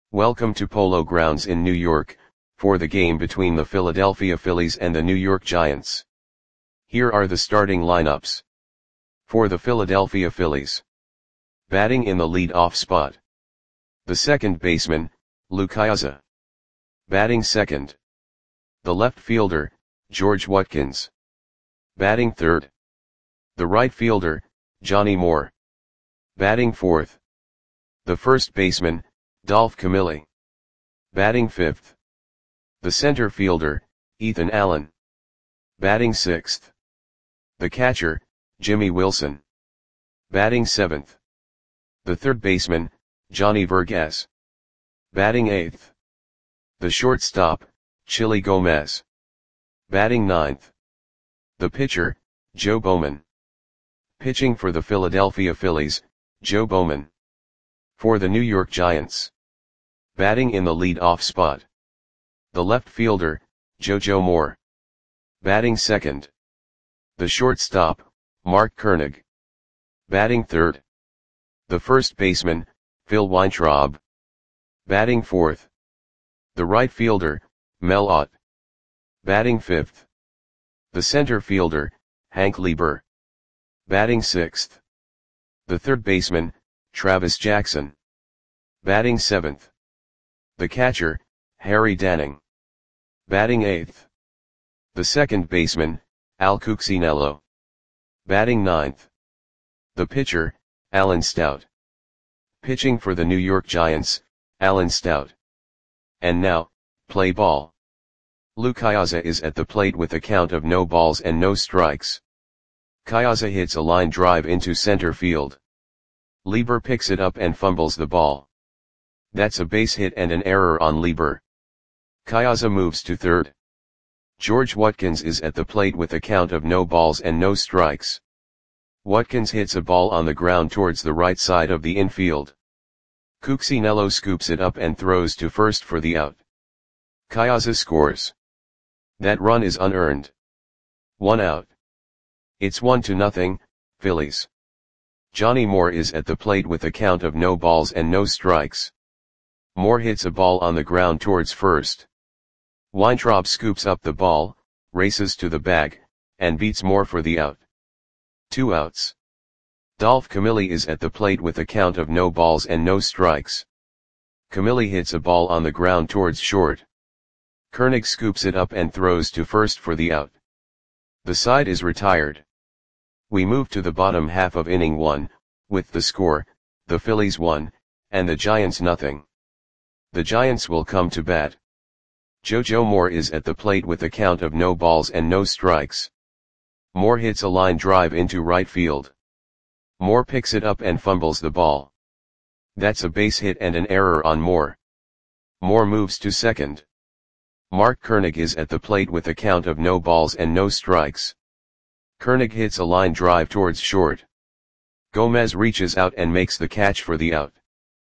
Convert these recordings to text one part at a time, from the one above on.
Welcome to Polo Grounds in New York, for the game between the Philadelphia Phillies and the New York Giants. Here are the starting lineups. For the Philadelphia Phillies. Batting in the lead-off spot. The second baseman, Lou Piniella. Batting second. The left fielder, George Watkins. Batting third. The right fielder, Johnny Moore. Batting fourth. The first baseman, Dolph Camilli. Batting fifth. The center fielder, Ethan Allen. Batting sixth. The catcher, Jimmy Wilson. Batting seventh. The third baseman, Johnny Vergas. Batting eighth. The shortstop, Chili Gomez. Batting ninth. The pitcher, Joe Bowman. Pitching for the Philadelphia Phillies, Joe Bowman. For the New York Giants. Batting in the lead-off spot. The left fielder, JoJo Moore. Batting second. The shortstop, Mark Koenig. Batting third. The first baseman, Phil Weintraub. Batting fourth. The right fielder, Mel Ott. Batting fifth. The center fielder, Hank Lieber. Batting sixth. The third baseman, Travis Jackson. Batting seventh. The catcher, Harry Danning. Batting eighth. The second baseman, Al Cuccinello. Batting ninth. The pitcher, Alan Stout. Pitching for the New York Giants, Alan Stout. And now, play ball. Lou Piniella is at the plate with a count of no balls and no strikes. Piniella hits a line drive into center field. Lieber picks it up and fumbles the ball. That's a base hit and an error on Lieber. Piniella moves to third. George Watkins is at the plate with a count of no balls and no strikes. Watkins hits a ball on the ground towards the right side of the infield. Cuccinello scoops it up and throws to first for the out. Piniella scores. That run is unearned. 1 out. It's 1-0, Phillies. Johnny Moore is at the plate with a count of no balls and no strikes. Moore hits a ball on the ground towards first. Weintraub scoops up the ball, races to the bag, and beats Moore for the out. 2 outs. Dolph Camilli is at the plate with a count of no balls and no strikes. Camilli hits a ball on the ground towards short. Koenig scoops it up and throws to first for the out. The side is retired. We move to the bottom half of inning 1, with the score, the Phillies 1, and the Giants 0. The Giants will come to bat. JoJo Moore is at the plate with a count of no balls and no strikes. Moore hits a line drive into right field. Moore picks it up and fumbles the ball. That's a base hit and an error on Moore. Moore moves to second. Mark Koenig is at the plate with a count of no balls and no strikes. Koenig hits a line drive towards short. Gomez reaches out and makes the catch for the out.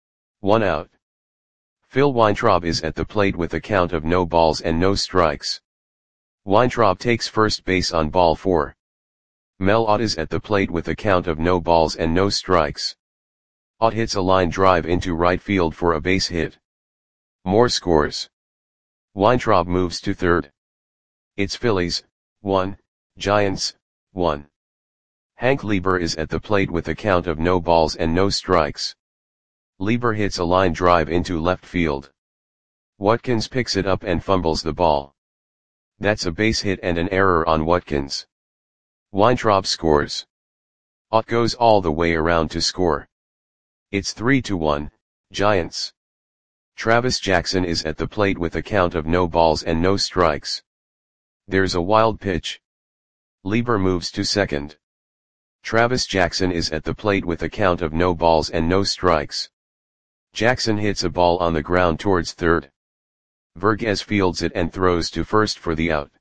1 out. Phil Weintraub is at the plate with a count of no balls and no strikes. Weintraub takes first base on ball 4. Mel Ott is at the plate with a count of no balls and no strikes. Ott hits a line drive into right field for a base hit. Moore scores. Weintraub moves to third. It's Phillies, 1, Giants, 1. Hank Lieber is at the plate with a count of no balls and no strikes. Lieber hits a line drive into left field. Watkins picks it up and fumbles the ball. That's a base hit and an error on Watkins. Weintraub scores. Ott goes all the way around to score. It's 3-1, Giants. Travis Jackson is at the plate with a count of no balls and no strikes. There's a wild pitch. Lieber moves to second. Travis Jackson is at the plate with a count of no balls and no strikes. Jackson hits a ball on the ground towards third. Vergas fields it and throws to first for the out.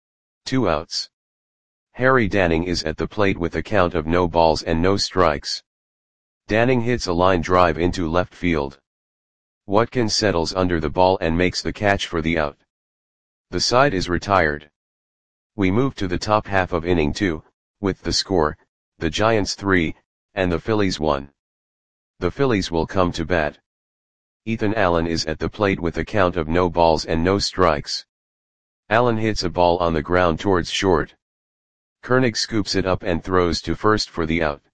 2 outs. Harry Danning is at the plate with a count of no balls and no strikes. Danning hits a line drive into left field. Watkins settles under the ball and makes the catch for the out. The side is retired. We move to the top half of inning 2, with the score, the Giants 3, and the Phillies 1. The Phillies will come to bat. Ethan Allen is at the plate with a count of no balls and no strikes. Allen hits a ball on the ground towards short. Koenig scoops it up and throws to first for the out.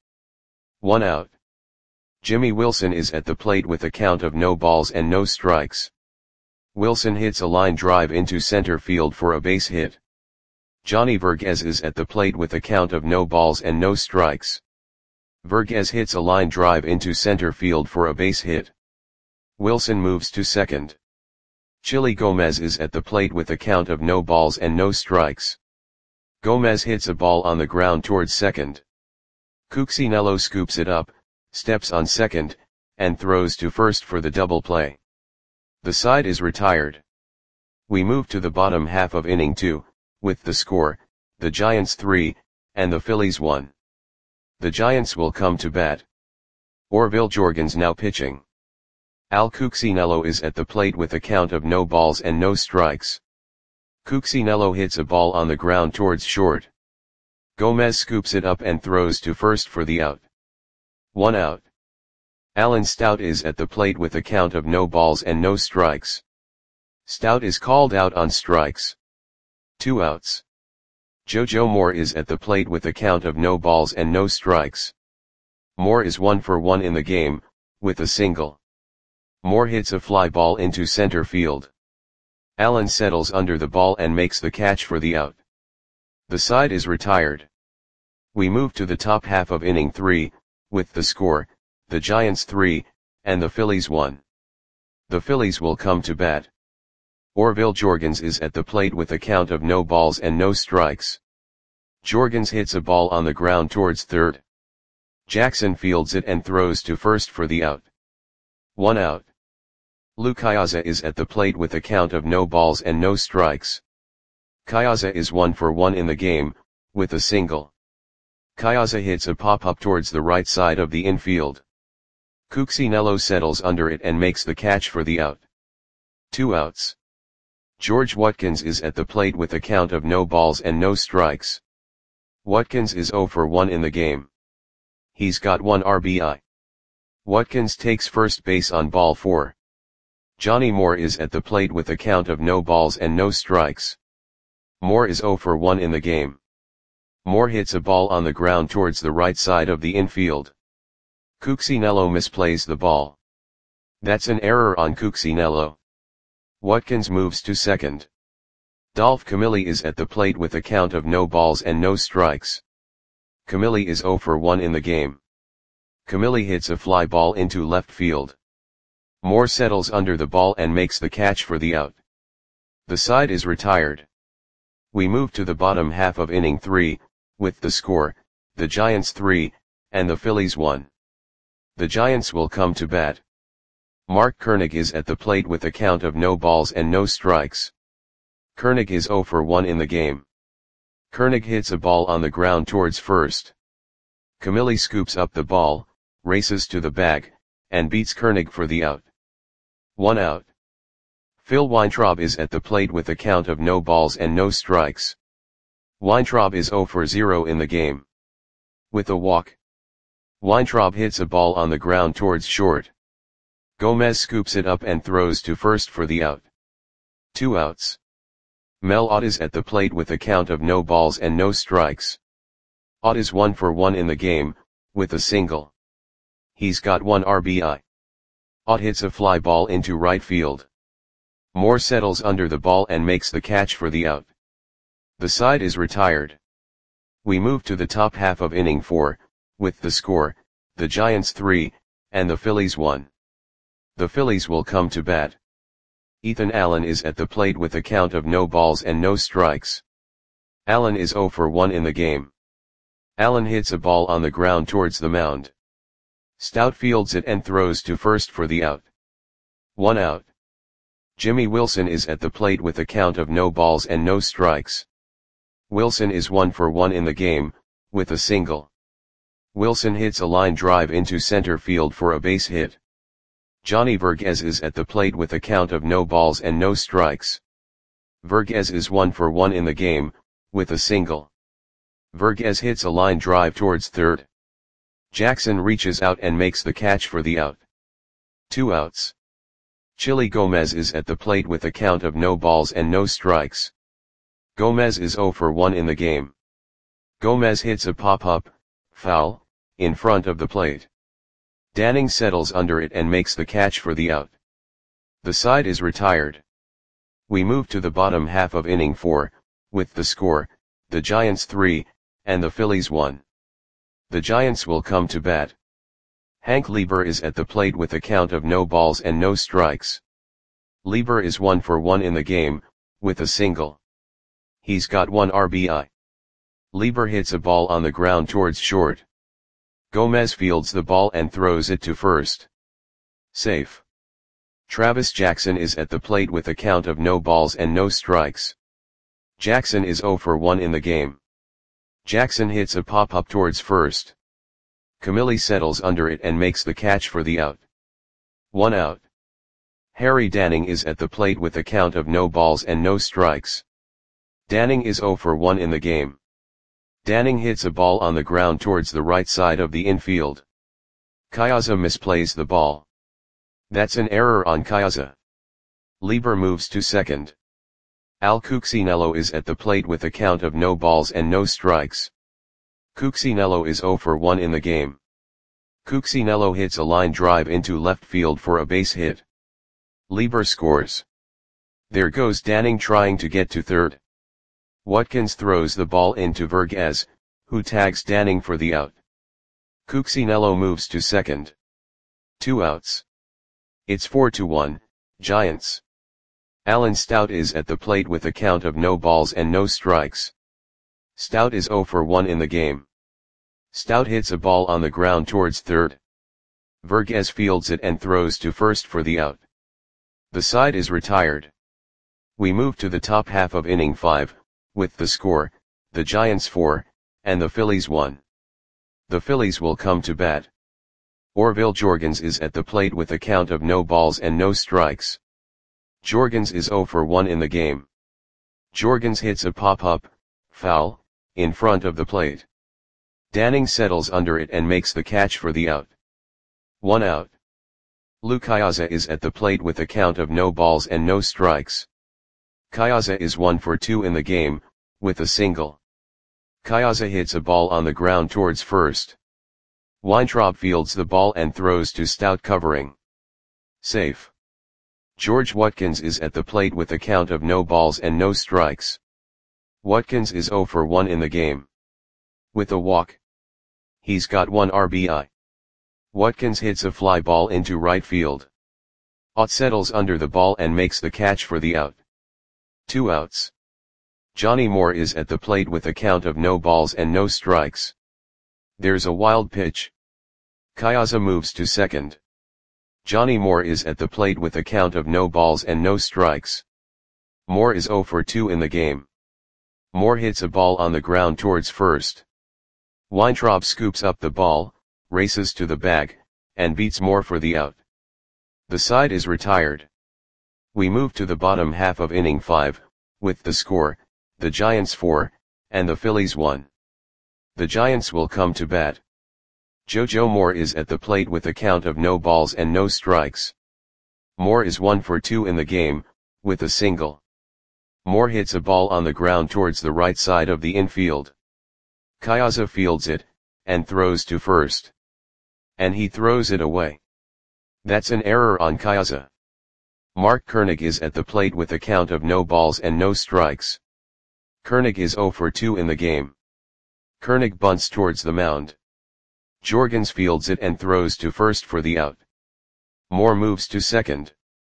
1 out. Jimmy Wilson is at the plate with a count of no balls and no strikes. Wilson hits a line drive into center field for a base hit. Johnny Verghese is at the plate with a count of no balls and no strikes. Verghese hits a line drive into center field for a base hit. Wilson moves to second. Chili Gomez is at the plate with a count of no balls and no strikes. Gomez hits a ball on the ground towards second. Cuccinello scoops it up, steps on second, and throws to first for the double play. The side is retired. We move to the bottom half of inning 2, with the score, the Giants 3, and the Phillies 1. The Giants will come to bat. Orville Jorgens now pitching. Al Cuccinello is at the plate with a count of no balls and no strikes. Cuccinello hits a ball on the ground towards short. Gomez scoops it up and throws to first for the out. 1 out. Alan Stout is at the plate with a count of no balls and no strikes. Stout is called out on strikes. 2 outs. Jojo Moore is at the plate with a count of no balls and no strikes. Moore is 1 for 1 in the game, with a single. Moore hits a fly ball into center field. Allen settles under the ball and makes the catch for the out. The side is retired. We move to the top half of inning 3, with the score, the Giants 3, and the Phillies 1. The Phillies will come to bat. Orville Jorgens is at the plate with a count of no balls and no strikes. Jorgens hits a ball on the ground towards third. Jackson fields it and throws to first for the out. 1 out. Lou Cayaza is at the plate with a count of no balls and no strikes. Cayaza is 1 for 1 in the game, with a single. Cayaza hits a pop-up towards the right side of the infield. Cuccinello settles under it and makes the catch for the out. 2 outs. George Watkins is at the plate with a count of no balls and no strikes. Watkins is 0 for 1 in the game. He's got 1 RBI. Watkins takes first base on ball 4. Johnny Moore is at the plate with a count of no balls and no strikes. Moore is 0 for 1 in the game. Moore hits a ball on the ground towards the right side of the infield. Cuccinello misplays the ball. That's an error on Cuccinello. Watkins moves to second. Dolph Camilli is at the plate with a count of no balls and no strikes. Camilli is 0 for 1 in the game. Camilli hits a fly ball into left field. Moore settles under the ball and makes the catch for the out. The side is retired. We move to the bottom half of inning 3, with the score, the Giants 3, and the Phillies 1. The Giants will come to bat. Mark Koenig is at the plate with a count of no balls and no strikes. Koenig is 0 for 1 in the game. Koenig hits a ball on the ground towards first. Camilli scoops up the ball, races to the bag, and beats Koenig for the out. 1 out. Phil Weintraub is at the plate with a count of no balls and no strikes. Weintraub is 0 for 0 in the game. With a walk. Weintraub hits a ball on the ground towards short. Gomez scoops it up and throws to first for the out. 2 outs. Mel Ott is at the plate with a count of no balls and no strikes. Ott is 1 for 1 in the game, with a single. He's got 1 RBI. Ott hits a fly ball into right field. Moore settles under the ball and makes the catch for the out. The side is retired. We move to the top half of inning 4, with the score, the Giants 3, and the Phillies 1. The Phillies will come to bat. Ethan Allen is at the plate with a count of no balls and no strikes. Allen is 0 for 1 in the game. Allen hits a ball on the ground towards the mound. Stout fields it and throws to first for the out. 1 out. Jimmy Wilson is at the plate with a count of no balls and no strikes. Wilson is 1 for 1 in the game, with a single. Wilson hits a line drive into center field for a base hit. Johnny Verghese is at the plate with a count of no balls and no strikes. Verghese is 1 for 1 in the game, with a single. Verghese hits a line drive towards third. Jackson reaches out and makes the catch for the out. 2 outs. Chili Gomez is at the plate with a count of no balls and no strikes. Gomez is 0 for 1 in the game. Gomez hits a pop-up, foul, in front of the plate. Danning settles under it and makes the catch for the out. The side is retired. We move to the bottom half of inning 4, with the score, the Giants 3, and the Phillies 1. The Giants will come to bat. Hank Lieber is at the plate with a count of no balls and no strikes. Lieber is 1 for 1 in the game, with a single. He's got 1 RBI. Lieber hits a ball on the ground towards short. Gomez fields the ball and throws it to first. Safe. Travis Jackson is at the plate with a count of no balls and no strikes. Jackson is 0 for 1 in the game. Jackson hits a pop-up towards first. Camilli settles under it and makes the catch for the out. 1 out. Harry Danning is at the plate with a count of no balls and no strikes. Danning is 0 for 1 in the game. Danning hits a ball on the ground towards the right side of the infield. Kayasa misplays the ball. That's an error on Kayasa. Lieber moves to second. Al Cuccinello is at the plate with a count of no balls and no strikes. Cuccinello is 0 for 1 in the game. Cuccinello hits a line drive into left field for a base hit. Lieber scores. There goes Danning trying to get to third. Watkins throws the ball into Vergez, who tags Danning for the out. Cuccinello moves to second. 2 outs. It's 4-1, Giants. Alan Stout is at the plate with a count of no balls and no strikes. Stout is 0 for 1 in the game. Stout hits a ball on the ground towards third. Vergez fields it and throws to first for the out. The side is retired. We move to the top half of inning 5, with the score, the Giants 4, and the Phillies 1. The Phillies will come to bat. Orville Jorgens is at the plate with a count of no balls and no strikes. Jorgens is 0 for 1 in the game. Jorgens hits a pop-up, foul, in front of the plate. Danning settles under it and makes the catch for the out. 1 out. Lou Kayasa is at the plate with a count of no balls and no strikes. Kayasa is 1 for 2 in the game, with a single. Kayasa hits a ball on the ground towards first. Weintraub fields the ball and throws to Stout covering. Safe. George Watkins is at the plate with a count of no balls and no strikes. Watkins is 0 for 1 in the game. With a walk. He's got 1 RBI. Watkins hits a fly ball into right field. Ott settles under the ball and makes the catch for the out. 2 outs. Johnny Moore is at the plate with a count of no balls and no strikes. There's a wild pitch. Kayasa moves to second. Johnny Moore is at the plate with a count of no balls and no strikes. Moore is 0 for 2 in the game. Moore hits a ball on the ground towards first. Weintraub scoops up the ball, races to the bag, and beats Moore for the out. The side is retired. We move to the bottom half of inning 5, with the score, the Giants 4, and the Phillies 1. The Giants will come to bat. JoJo Moore is at the plate with a count of no balls and no strikes. Moore is 1 for 2 in the game, with a single. Moore hits a ball on the ground towards the right side of the infield. Kayasa fields it, and throws to first. And he throws it away. That's an error on Kayasa. Mark Koenig is at the plate with a count of no balls and no strikes. Koenig is 0 for 2 in the game. Koenig bunts towards the mound. Jorgens fields it and throws to first for the out. Moore moves to second.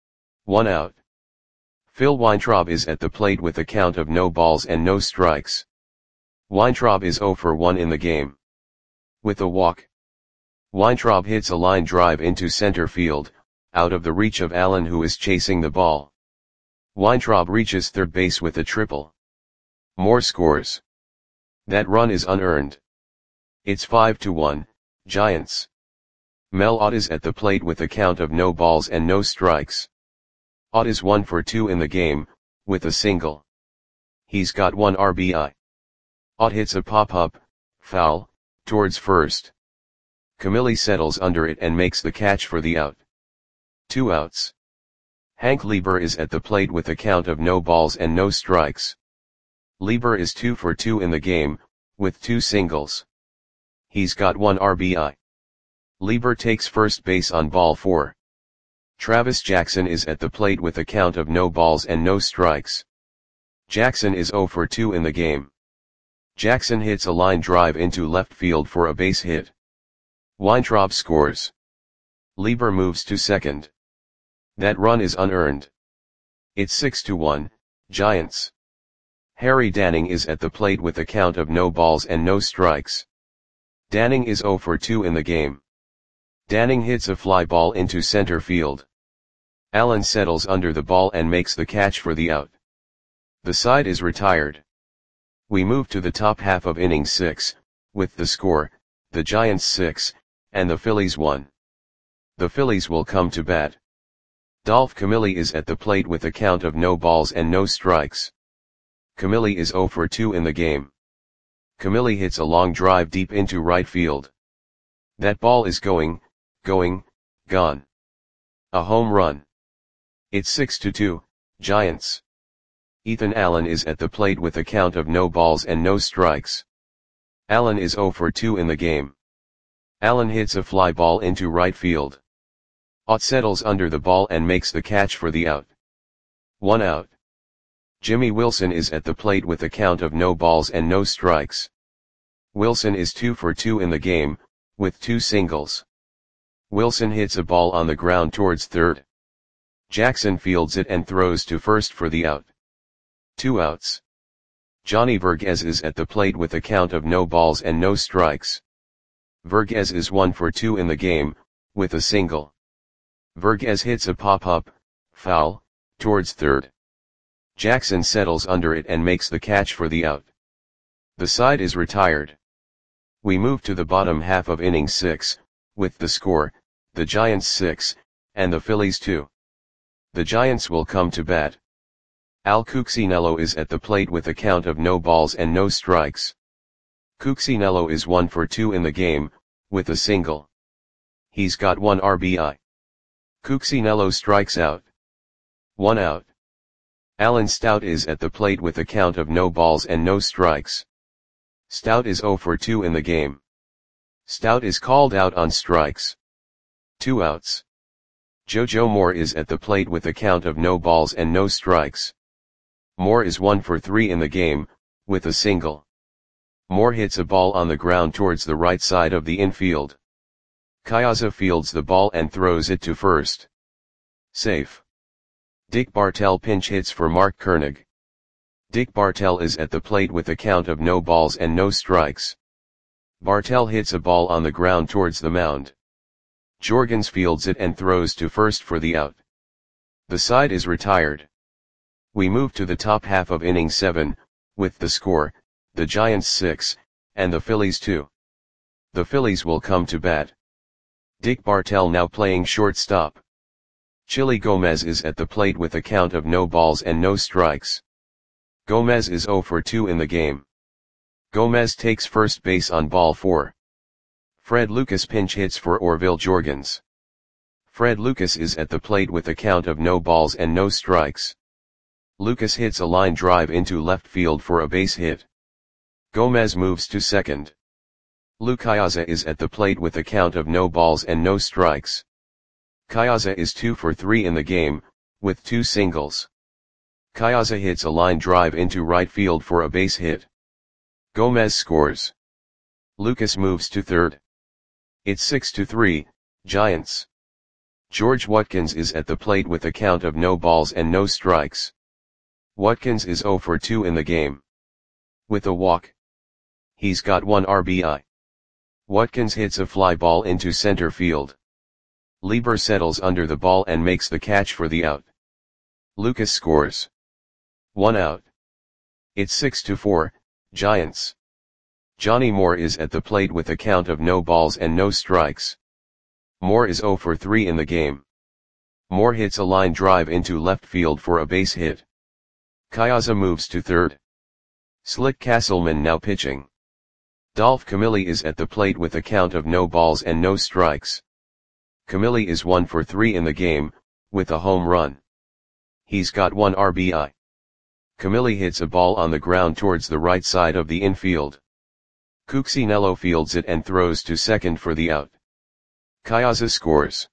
1 out. Phil Weintraub is at the plate with a count of no balls and no strikes. Weintraub is 0 for 1 in the game. With a walk. Weintraub hits a line drive into center field, out of the reach of Allen, who is chasing the ball. Weintraub reaches third base with a triple. Moore scores. That run is unearned. It's 5-1, Giants. Mel Ott is at the plate with a count of no balls and no strikes. Ott is 1 for 2 in the game, with a single. He's got 1 RBI. Ott hits a pop-up, foul, towards first. Camilli settles under it and makes the catch for the out. 2 outs. Hank Lieber is at the plate with a count of no balls and no strikes. Lieber is 2 for 2 in the game, with 2 singles. He's got 1 RBI. Lieber takes first base on ball 4. Travis Jackson is at the plate with a count of no balls and no strikes. Jackson is 0 for 2 in the game. Jackson hits a line drive into left field for a base hit. Weintraub scores. Lieber moves to second. That run is unearned. It's 6-1, Giants. Harry Danning is at the plate with a count of no balls and no strikes. Danning is 0 for 2 in the game. Danning hits a fly ball into center field. Allen settles under the ball and makes the catch for the out. The side is retired. We move to the top half of inning 6, with the score, the Giants 6, and the Phillies 1. The Phillies will come to bat. Dolph Camilli is at the plate with a count of no balls and no strikes. Camilli is 0 for 2 in the game. Camilli hits a long drive deep into right field. That ball is gone. A home run. It's 6-2, Giants. Ethan Allen is at the plate with a count of no balls and no strikes. Allen is 0 for 2 in the game. Allen hits a fly ball into right field. Ott settles under the ball and makes the catch for the out. 1 out. Jimmy Wilson is at the plate with a count of no balls and no strikes. Wilson is 2 for 2 in the game, with 2 singles. Wilson hits a ball on the ground towards third. Jackson fields it and throws to first for the out. 2 outs. Johnny Verghese is at the plate with a count of no balls and no strikes. Verghese is 1 for 2 in the game, with a single. Verghese hits a pop-up, foul, towards third. Jackson settles under it and makes the catch for the out. The side is retired. We move to the bottom half of inning 6, with the score, the Giants 6, and the Phillies 2. The Giants will come to bat. Al Cuccinello is at the plate with a count of no balls and no strikes. Cuccinello is 1 for 2 in the game, with a single. He's got 1 RBI. Cuccinello strikes out. 1 out. Alan Stout is at the plate with a count of no balls and no strikes. Stout is 0 for 2 in the game. Stout is called out on strikes. 2 outs. Jojo Moore is at the plate with a count of no balls and no strikes. Moore is 1 for 3 in the game, with a single. Moore hits a ball on the ground towards the right side of the infield. Kayaza fields the ball and throws it to first. Safe. Dick Bartell pinch hits for Mark Koenig. Dick Bartell is at the plate with a count of no balls and no strikes. Bartell hits a ball on the ground towards the mound. Jorgens fields it and throws to first for the out. The side is retired. We move to the top half of inning 7, with the score, the Giants 6, and the Phillies 2. The Phillies will come to bat. Dick Bartell now playing shortstop. Chili Gomez is at the plate with a count of no balls and no strikes. Gomez is 0 for 2 in the game. Gomez takes first base on ball 4. Fred Lucas pinch hits for Orville Jorgens. Fred Lucas is at the plate with a count of no balls and no strikes. Lucas hits a line drive into left field for a base hit. Gomez moves to second. Lou Kayaza is at the plate with a count of no balls and no strikes. Kayaza is 2 for 3 in the game, with 2 singles. Kayaza hits a line drive into right field for a base hit. Gomez scores. Lucas moves to third. It's 6-3, Giants. George Watkins is at the plate with a count of no balls and no strikes. Watkins is 0 for 2 in the game. With a walk. He's got 1 RBI. Watkins hits a fly ball into center field. Lieber settles under the ball and makes the catch for the out. Lucas scores. 1 out. It's 6-4, Giants. Johnny Moore is at the plate with a count of no balls and no strikes. Moore is 0 for 3 in the game. Moore hits a line drive into left field for a base hit. Kayaza moves to third. Slick Castleman now pitching. Dolph Camilli is at the plate with a count of no balls and no strikes. Camilli is 1 for 3 in the game, with a home run. He's got 1 RBI. Camilli hits a ball on the ground towards the right side of the infield. Cuccinello fields it and throws to second for the out. Chiazza scores.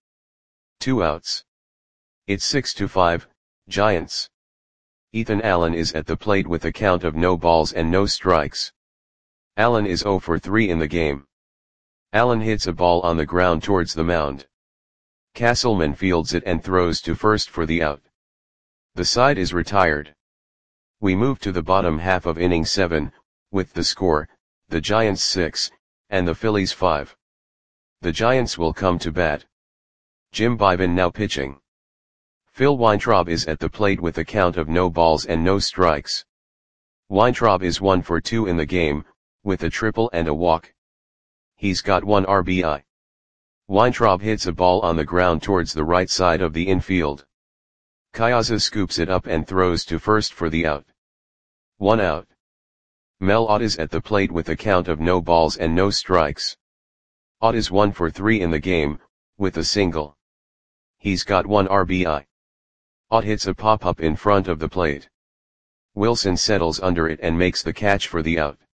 2 outs. It's 6-5, Giants. Ethan Allen is at the plate with a count of no balls and no strikes. Allen is 0 for 3 in the game. Allen hits a ball on the ground towards the mound. Castleman fields it and throws to first for the out. The side is retired. We move to the bottom half of inning 7, with the score, the Giants 6, and the Phillies 5. The Giants will come to bat. Jim Bivin now pitching. Phil Weintraub is at the plate with a count of no balls and no strikes. Weintraub is 1 for 2 in the game, with a triple and a walk. He's got 1 RBI. Weintraub hits a ball on the ground towards the right side of the infield. Chiazza scoops it up and throws to first for the out. 1 out. Mel Ott is at the plate with a count of no balls and no strikes. Ott is 1 for 3 in the game, with a single. He's got 1 RBI. Ott hits a pop-up in front of the plate. Wilson settles under it and makes the catch for the out.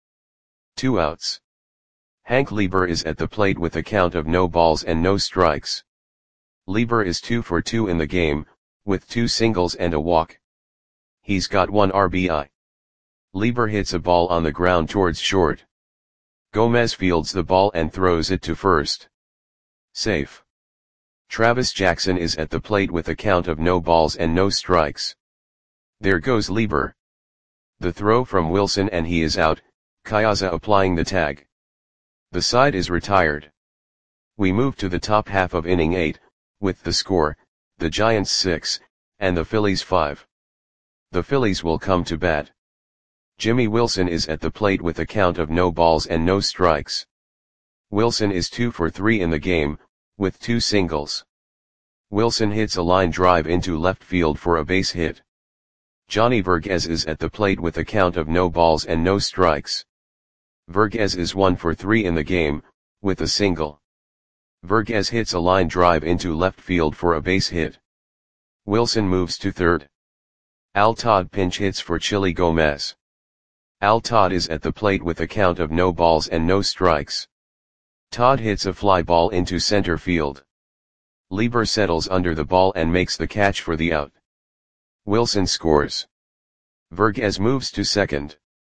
2 outs. Hank Lieber is at the plate with a count of no balls and no strikes. Lieber is 2 for 2 in the game, with 2 singles and a walk. He's got 1 RBI. Lieber hits a ball on the ground towards short. Gomez fields the ball and throws it to first. Safe. Travis Jackson is at the plate with a count of no balls and no strikes. There goes Lieber. The throw from Wilson and he is out, Chiazza applying the tag. The side is retired. We move to the top half of inning 8, with the score, the Giants 6, and the Phillies 5. The Phillies will come to bat. Jimmy Wilson is at the plate with a count of no balls and no strikes. Wilson is 2 for 3 in the game, with 2 singles. Wilson hits a line drive into left field for a base hit. Johnny Verghese is at the plate with a count of no balls and no strikes. Verghese is 1 for 3 in the game, with a single. Verghese hits a line drive into left field for a base hit. Wilson moves to third. Al Todd pinch hits for Chili Gomez. Al Todd is at the plate with a count of no balls and no strikes. Todd hits a fly ball into center field. Lieber settles under the ball and makes the catch for the out. Wilson scores. Verghese moves to second.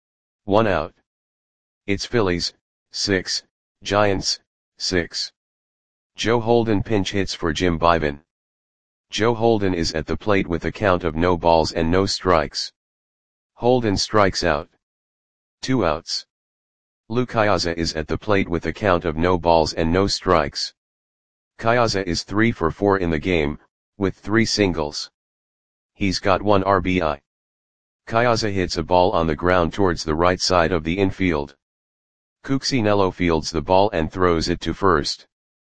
1 out. It's Phillies, 6, Giants, 6. Joe Holden pinch hits for Jim Bivin. Joe Holden is at the plate with a count of no balls and no strikes. Holden strikes out. 2 outs. Lou Chiazza is at the plate with a count of no balls and no strikes. Chiazza is 3 for 4 in the game, with 3 singles. He's got 1 RBI. Chiazza hits a ball on the ground towards the right side of the infield. Cuccinello fields the ball and throws it to first.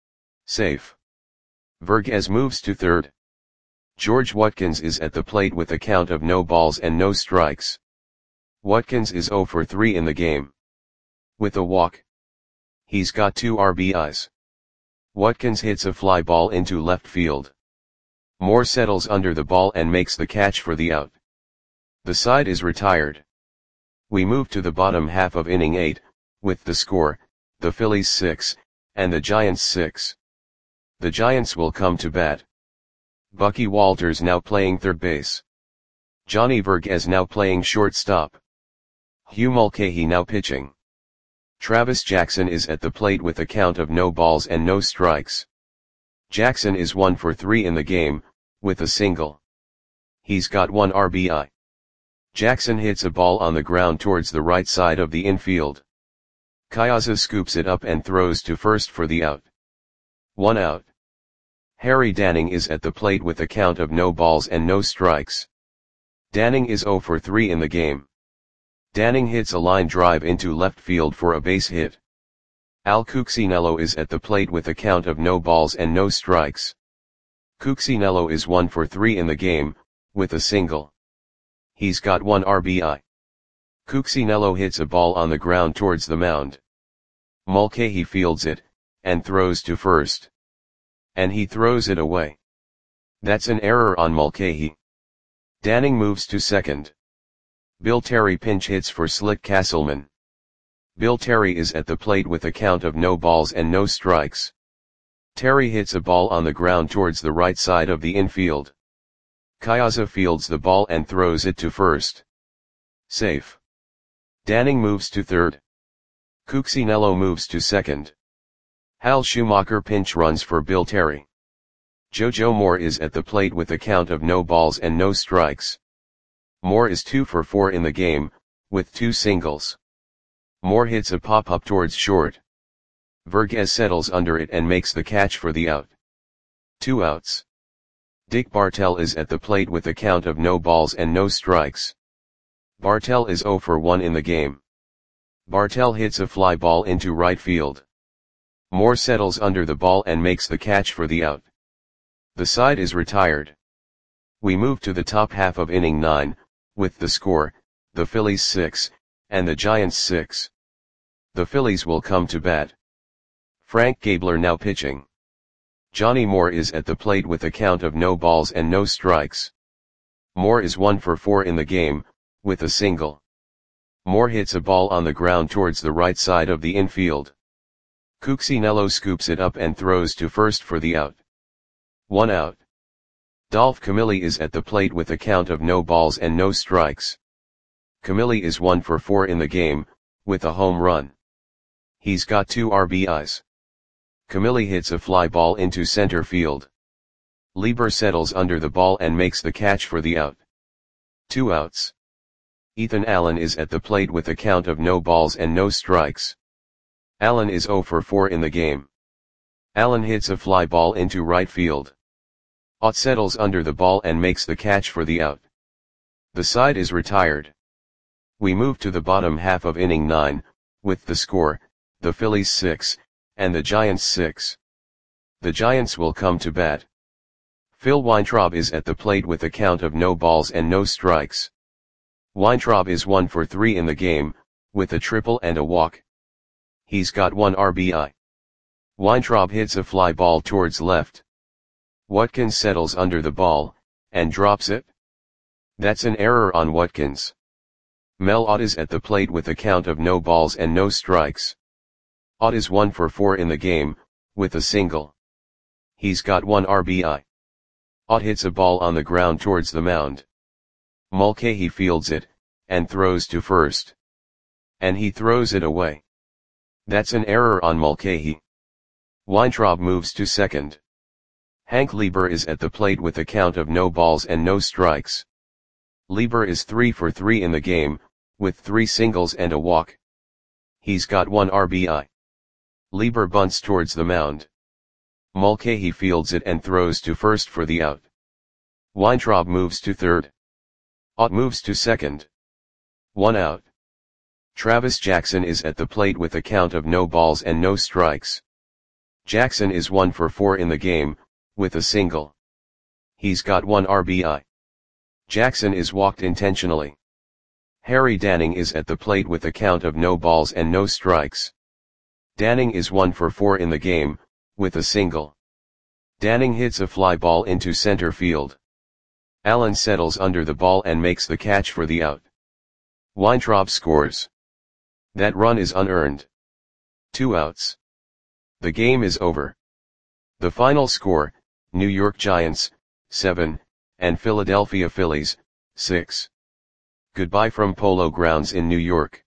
Safe. Verghese moves to third. George Watkins is at the plate with a count of no balls and no strikes. Watkins is 0 for 3 in the game. With a walk. He's got 2 RBIs. Watkins hits a fly ball into left field. Moore settles under the ball and makes the catch for the out. The side is retired. We move to the bottom half of inning 8, with the score, the Phillies 6, and the Giants 6. The Giants will come to bat. Bucky Walters now playing third base. Johnny Verghese now playing shortstop. Hugh Mulcahy now pitching. Travis Jackson is at the plate with a count of no balls and no strikes. Jackson is 1 for 3 in the game, with a single. He's got 1 RBI. Jackson hits a ball on the ground towards the right side of the infield. Chiazza scoops it up and throws to first for the out. 1 out. Harry Danning is at the plate with a count of no balls and no strikes. Danning is 0 for 3 in the game. Danning hits a line drive into left field for a base hit. Al Cuccinello is at the plate with a count of no balls and no strikes. Cuccinello is 1 for 3 in the game, with a single. He's got 1 RBI. Cuccinello hits a ball on the ground towards the mound. Mulcahy fields it, and throws to first. And he throws it away. That's an error on Mulcahy. Danning moves to second. Bill Terry pinch hits for Slick Castleman. Bill Terry is at the plate with a count of no balls and no strikes. Terry hits a ball on the ground towards the right side of the infield. Kayasa fields the ball and throws it to first. Safe. Danning moves to third. Cuccinello moves to second. Hal Schumacher pinch runs for Bill Terry. Jojo Moore is at the plate with a count of no balls and no strikes. Moore is 2 for 4 in the game, with 2 singles. Moore hits a pop-up towards short. Vergez settles under it and makes the catch for the out. 2 outs. Dick Bartell is at the plate with a count of no balls and no strikes. Bartell is 0 for 1 in the game. Bartell hits a fly ball into right field. Moore settles under the ball and makes the catch for the out. The side is retired. We move to the top half of inning 9, with the score, the Phillies 6, and the Giants 6. The Phillies will come to bat. Frank Gabler now pitching. Johnny Moore is at the plate with a count of no balls and no strikes. Moore is 1 for 4 in the game, with a single. Moore hits a ball on the ground towards the right side of the infield. Cuccinello scoops it up and throws to first for the out. 1 out. Dolph Camilli is at the plate with a count of no balls and no strikes. Camilli is 1 for 4 in the game, with a home run. He's got 2 RBIs. Camilli hits a fly ball into center field. Lieber settles under the ball and makes the catch for the out. 2 outs. Ethan Allen is at the plate with a count of no balls and no strikes. Allen is 0 for 4 in the game. Allen hits a fly ball into right field. Ott settles under the ball and makes the catch for the out. The side is retired. We move to the bottom half of inning 9, with the score, the Phillies 6, and the Giants 6. The Giants will come to bat. Phil Weintraub is at the plate with a count of no balls and no strikes. Weintraub is 1 for 3 in the game, with a triple and a walk. He's got 1 RBI. Weintraub hits a fly ball towards left. Watkins settles under the ball, and drops it. That's an error on Watkins. Mel Ott is at the plate with a count of no balls and no strikes. Ott is 1 for 4 in the game, with a single. He's got 1 RBI. Ott hits a ball on the ground towards the mound. Mulcahy fields it, and throws to first. And he throws it away. That's an error on Mulcahy. Weintraub moves to second. Hank Lieber is at the plate with a count of no balls and no strikes. Lieber is 3 for 3 in the game, with 3 singles and a walk. He's got 1 RBI. Lieber bunts towards the mound. Mulcahy fields it and throws to first for the out. Weintraub moves to third. Ott moves to second. 1 out. Travis Jackson is at the plate with a count of no balls and no strikes. Jackson is 1 for 4 in the game, with a single. He's got 1 RBI. Jackson is walked intentionally. Harry Danning is at the plate with a count of no balls and no strikes. Danning is 1 for 4 in the game, with a single. Danning hits a fly ball into center field. Allen settles under the ball and makes the catch for the out. Weintraub scores. That run is unearned. 2 outs. The game is over. The final score, New York Giants, 7, and Philadelphia Phillies, 6. Goodbye from Polo Grounds in New York.